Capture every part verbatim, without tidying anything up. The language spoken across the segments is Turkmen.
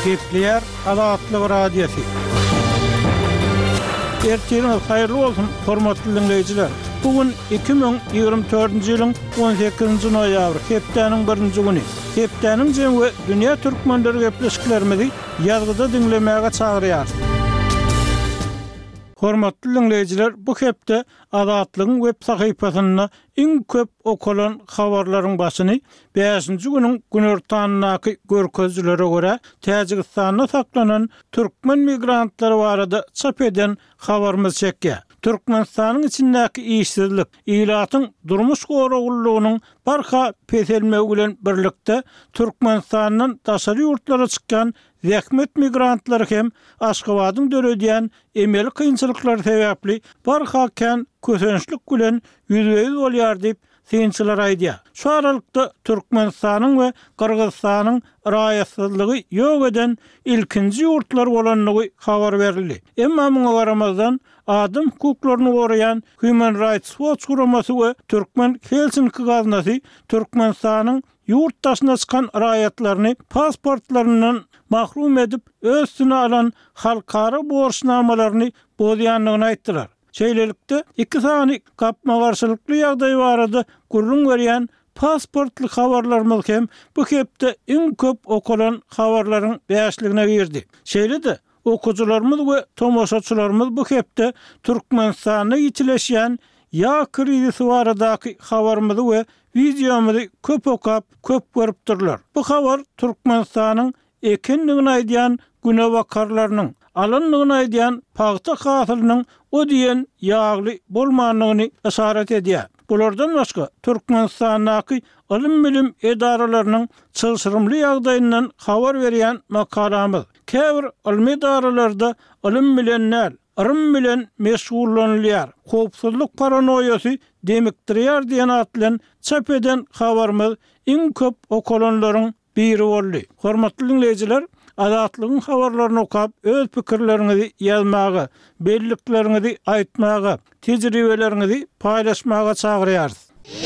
Gepleyer Azatlyk Radiosu. Ertiriniz hayırlı olsun, hormatly dinleyijiler. Bugün iki bin ýygrimi dördünji ýylyň on sekizinji noýabry, hepdeniň birinji güni. Hepdeniň jemgy dünýä türkmenleri gepleşiklerimizi ýazgyda dinlemäge çagyrýar. Hormatly dinleyijiler, bu hepde Azatlygyň web sahypasyna iň köp okulan habarlaryň başyny beşinji güniň günortanynaky görkezlere görä Täjikistanda saklanan türkmen migrantlary barada çap eden habarymyz çekýär. Türkmenistanyň içindäki işsizlik, ilatyň durmuş goragullygynyň barha peselmegi bilen birlikde Türkmenistanyň daşary ýurtlara çykkan zähmet migrantlary hem Aşgabatyň döredýän emeli kynçylyklary sebäpli barha kän kösençlik bilen ýüzüýüz bolýar diýip synçylar aýdýar. Şu aralykda Türkmenistanyň we Kyrgyzstanyň raýatsyzlygy ýok eden ilkinji ýurtlar bolanlygy habar berildi. Emma muňa garamazdan adam hukuklaryny goraýan Human Rights Watch guramasy we Türkmen Helsinki gaznasy Türkmenistanyň ýurtdaşyna çykan raýatlaryny pasportlarynyň mahrum edip özüne alan halkara borçnamalaryny bozýanlygyny aýtdylar. Şeýlelikde iki sany gapma garşylykly ýagdaý barada gurrun berýän pasportly habarlarymyz hem bu hepde iň köp okulan habarlaryň beşligine girdi. Şeýle-de okujularymyz we tomoşaçylarymyz bu hepde Türkmenistanyň ýitileşýän ýa krizisi baradaky habarymyzy we videomyzy köp okap, köp görüpdirler. Bu habar Türkmenistanyň ekenligini aýdýan günebakarlarynyň alanlygyny aýdýan paýta hasylynyň o diýen ýagly bolmanlygyny esaret edýär. Bulardan başga Türkmenistanyň ilim bilim edaralarynyň çylşyrymly ýagdaýyndan habar berýän makalamyz. Käbir ilmi edaralarda ilim bilenler Arım bilen meşgullanýar. Howpsuzlyk paranoýasy demikdirýär diýen atlan çap eden habarymyz iň köp okulanlaryň biri boldy. Hormatly dinleyijiler, Azatlygyň habarlaryny okap öz pikirleriňizi ýazmagy, belliklerinizi aýtmagy, tejribelerinizi paýlaşmaga çagyrýarys.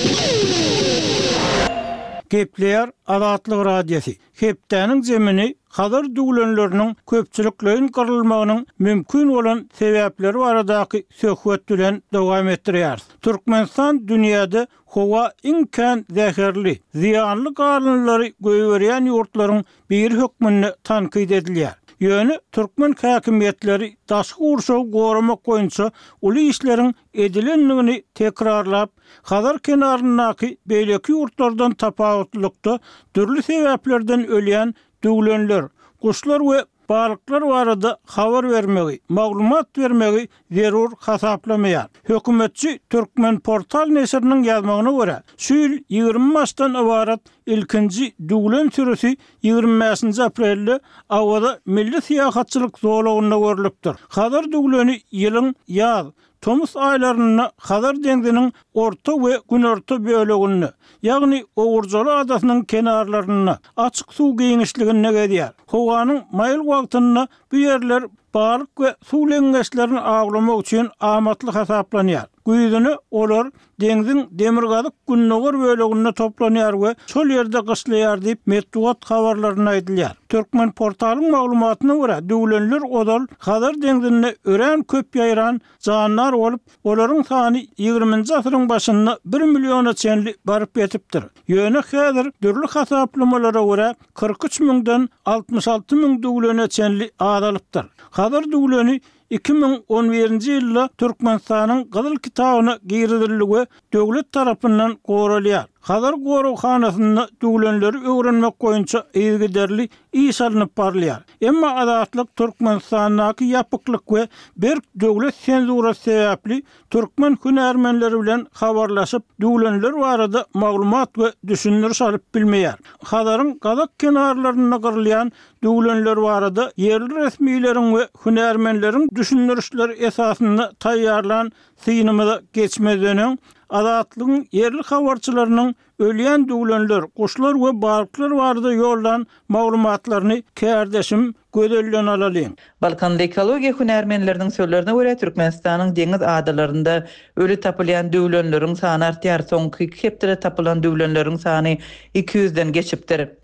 Gepleyer Azatlyk Radiosu. Hepdeniň jemini hazır duglanlarynyň köpçüliklerin garylmagynyň mümkin bolan sebäpleri baradaky söhbet bilen dowam etdirýär. Türkmenistan dünýäde howa iň kän zäherli, ziýanly garynlary göýberýän ýurtlaryň bir hökmüne tankyd edilýär. Ýöne türkmen häkimetleri daşky urşagy goramak boýunça uly işleriň edilenligini tekrarlap, hazır kenaryndaky beýleki ýurtlardan tapawutlykda türlü sebäplerden ölýän duglanlar, kuşlar we balyklar barada habar bermegi, maglumat bermegi zerur hasaplamýar. Hökümetçi Türkmen portal neşriniň ýazmagyna görä, şu ýyl ýygrimi maçdan ibarat ilkinji duglan türüsi ýygrimi beşinji aprelde awada milli syýahatçylyk zolagyna görülipdir. Hazır duglany ýylyň ýaz Tomus aýlaryna Hazar deňdiniň orta we günorta bölegini, ýagny Owurjaly adasynyň kenarlaryna açyk suw giňişligine gedýär. Howanyň maýyl wagtyna bu ýerler balyk we suw leňeşlerini aglamak üçin amatly hasaplanýar. Güýdüni olar deňdiň demirgazyk günnogor bölegine toplanýar we şol ýerde gyşlaýar diýip medeniýet habarlaryny aýdylýar. Türkmen portalyň maglumatyna görä, duglanlar odal Hazar deňdine ören köp ýaýran janlar bolup, olaryň sany ýygrimiňji asyryň başynda bir milliona çenli baryp ýetipdir. Ýöne häzir dürli hasaplamalara görä kırk üç miňden altmış alty miň duglana çenli adalypdyr. Hazır duglany iki bin on birinji ýylda Türkmenistanyň Gyzyl kitabyna giriziligi döwlet tarapyndan goralýar. Hazır gorowhanasyna duglanlary öwrenmek boýunça ýygyderli iş alınıp barlýar. Emma Azatlyk Türkmenistanyň ýapyklyk we bir döwlet senzurasy sebäpli türkmen hünärmenleri bilen habarlaşyp duglanlar barada maglumat we düşündiriş alyp bilmeýär. Hazaryň gazak kenarlaryna gyrylýan duglanlar barada yerli resmiýleriň we hünärmenleriň düşündirişleri esasyna taýýarlan synymyza geçmezden Azatlygyň yerli habarçylarynyň ölýän duglanlar, kuşlar we balyklar barada ýoldan maglumatlaryny kärdeşim gözelden alalım. Balkanda ekologiya hünärmenleriniň sözlerine görä Türkmenistanyň deňiz adalarynda ölü tapylýan duglanlaryň sany artýar. Soňky iki hepde tapylan duglanlaryň sany iki yüzden geçipdir.